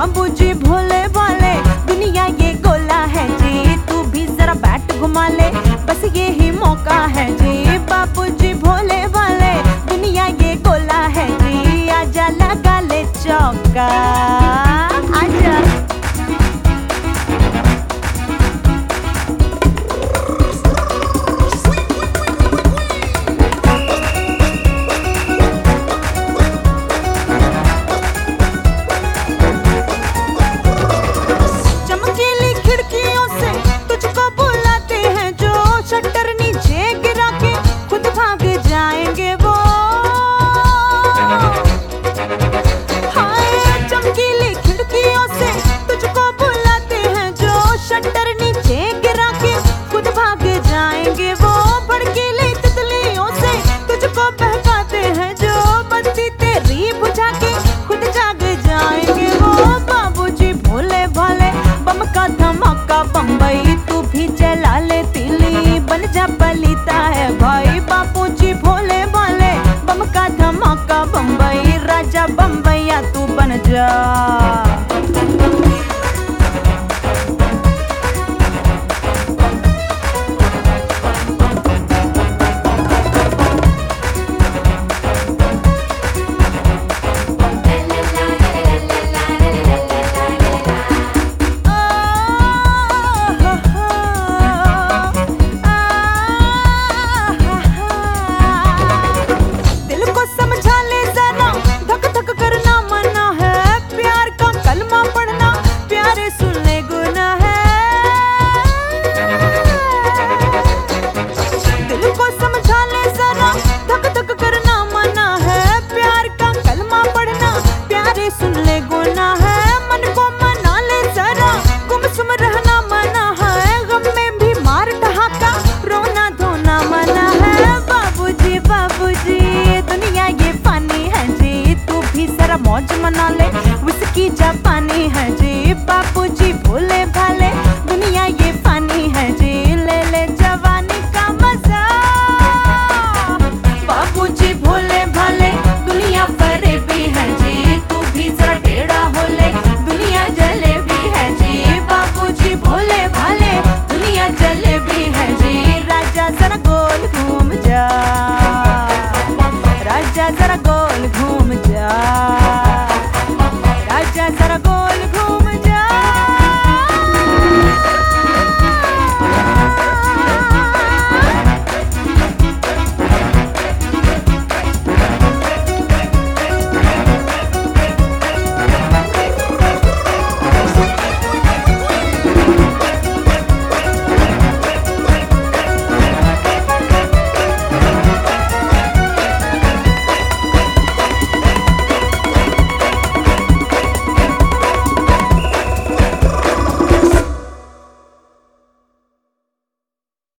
बाबूजी भोले भाले, दुनिया ये गोला है जी, तू भी जरा बैट घुमा ले, बस ये ही मौका है जी। बाबूजी भोले भाले, दुनिया ये गोला है जी, आजा लगा ले चौका, आजा। बम्बई तू भी चला ले तिली, बन जा पलीता है भाई। बापूजी भोले भाले, बम का धमाका बम्बई, राजा बम्बैया तू बन जा। मौज मना ले, विस्की जापानी है जी। बापूजी भोले भाले, दुनिया ये फानी है जी, ले ले जवानी का मजा। बापूजी भोले भाले, दुनिया फरेबी है जी, तू भी जरा टेढ़ा हो ले, दुनिया जलेबी है जी। बापूजी भोले भाले, दुनिया जलेबी है जी, राजा जरा गोल घूम जा, राजा जरा गोल घूम जा, राजा जरा गोल